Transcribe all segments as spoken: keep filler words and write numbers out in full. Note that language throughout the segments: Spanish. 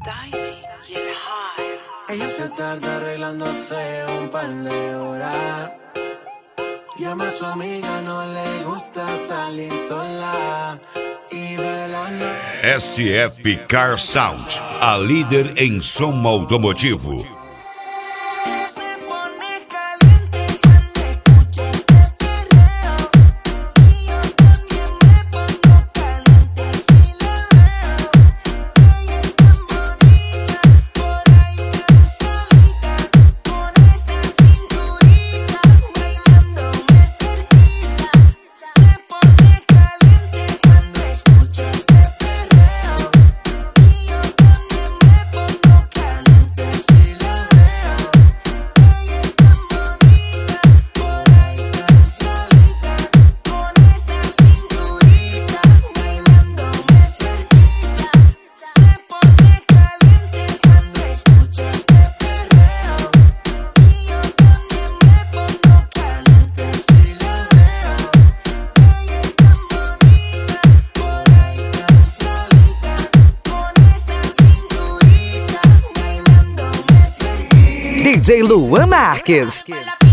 Ella se tarda arreglándose un par de horas. Llama a su amiga, no le gusta salir sola. Y de la noche... S F Car Sound, a líder em som automotivo. D J Luan Marques.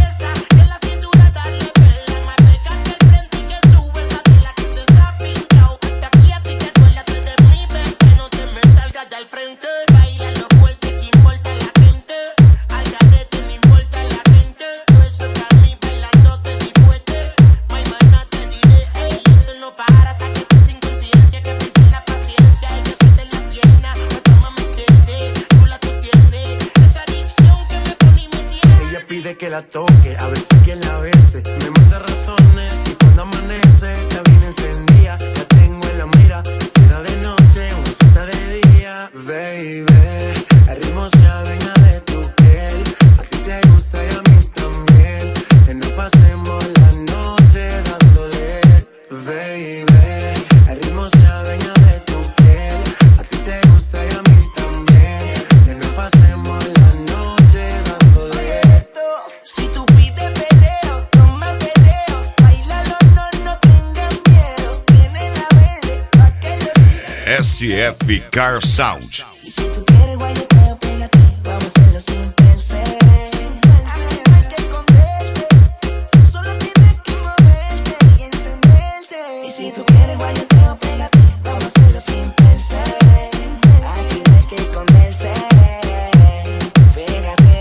Que la toque, a ver si quien la bese. Me manda razones y cuando amanece la bien encendida, la tengo en la mira. Fuera de noche, una cita de día. Baby, el ritmo se adueña de tu piel. A ti te gusta y a mí también. Que no pasemos la noche dándole. Baby, el ritmo se adueña de tu piel. A ti te gusta y a mí también. Que no pasemos la noche dándole. Si tú pides perreo, toma perreo, bailalo, no, no tengas miedo. Tiene la verde, pa' que lo siga. S F Car Sound. Y si tú quieres guayeteo, pégate, vamos a hacerlo sin pensar. No hay que esconderse, solo tienes que moverte y encenderte. Y si tú quieres guayeteo, pégate, vamos a hacerlo sin pensar. Aquí no hay que esconderse, pégate.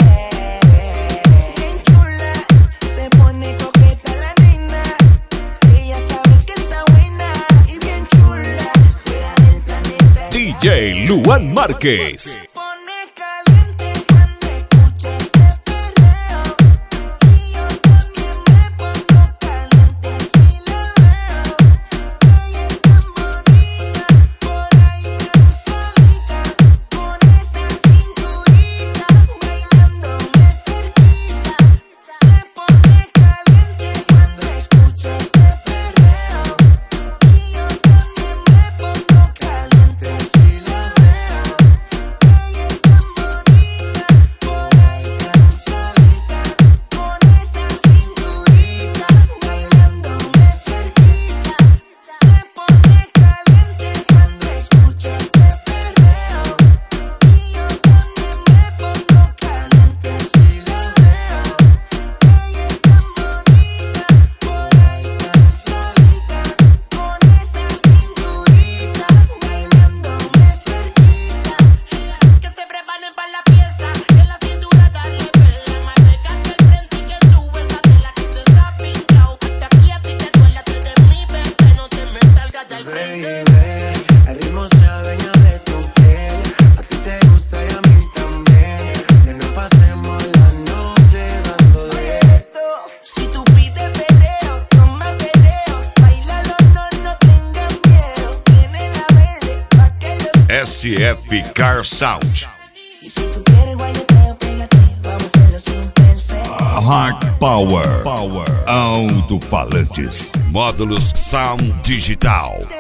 Bien chula, se pone coqueta la nena. Ella sabe que está buena y bien chula. Fuera del planeta. D J Luan Marques. Se pone caliente cuando escucha este perreo. Y yo también me pongo caliente si la veo. Ella es tan bonita, por ahí tan solita, con esa cinturita, bailándome cerquita. Se pone caliente cuando escucha este perreo. Y yo también me pongo caliente si la veo. Ella es tan bonita, por ahí tan solita, con esa cinturita, bailándome cerquita. Se pone caliente cuando escucha este perreo. Y yo también me pongo caliente si la veo. Ella es tan bonita, por ahí tan solita, con esa cinturita, bailándome cerquita. Que se preparen para la fiesta, que la cintura dale pela. Más pégate al frente y que sube esa tela que te está pinchado. De aquí a ti te acuérdate de mí, bebé, no te me salgas del frente. Baby, el ritmo se adueña de tu piel. A ti te gusta y a mí también. Que no pasemos la noche dándole. Si tú pides perreo, toma perreo, bailalo, no, no tengas miedo. Tiene la verde, pa' que lo siga. S F Car Sound. Y si tú quieres guayeteo, pégate, vamos a hacerlo sin pensar. Hard Power. Power. Alto-falantes. Módulos Sound Digital.